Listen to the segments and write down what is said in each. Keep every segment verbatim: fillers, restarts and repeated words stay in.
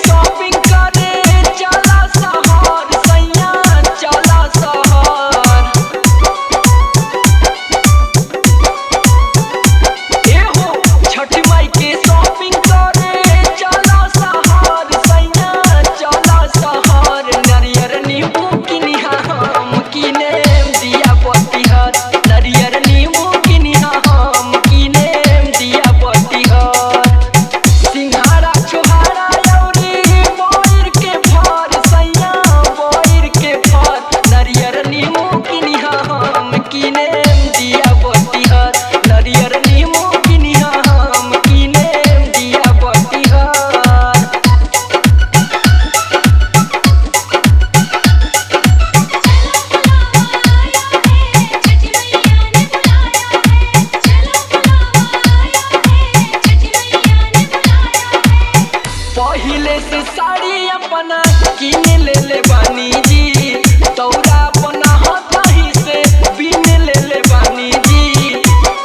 Shopping करे चला शहर सैया चला शहर। एहो छठ माई के शॉपिंग करे चला शहर सैया चला शहर। नारियर नींबू किनिहा हम किने दिया बत्तीहर। नारियर नींबू किनिहा हम किने दिया बत्तीहर। सिंघाड़ा छोहाड़ा लौरी बोर के फर सैया बोर के फर। नारियर नींबू किनिहा हम किने दिया बत्तीहर। नारियर नींबू किनिहा हम किने दिया बत्तीहर। पहिले से साड़ी अपना किन ले ले बानी जी। तौरा अपना हाथही से बिन ले ले बानी जी।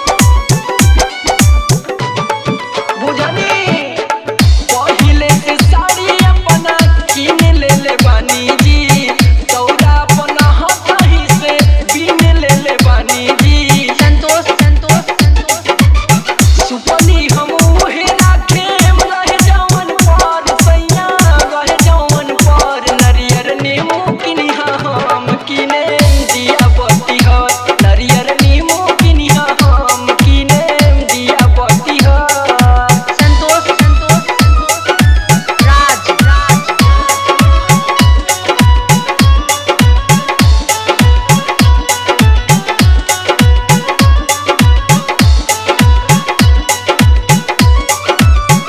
बुझनी पहिले से साड़ी अपना किन ले ले बानी जी। तौरा अपना हाथही से बिन ले ले बानी जी। संतोष संतोष संतोष सुपली हम उहे राखेम रह जवन पर सैया रह जवन पर। नारियर नींबू किनिहा हम किने दिया बत्तीहर। नारियर नींबू किनिहा हम किने दिया बत्तीहर। संतोष संतोष संतोष राज राज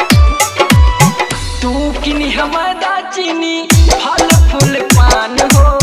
तू किनिहा मैदा चीनी फल फूल पान हो।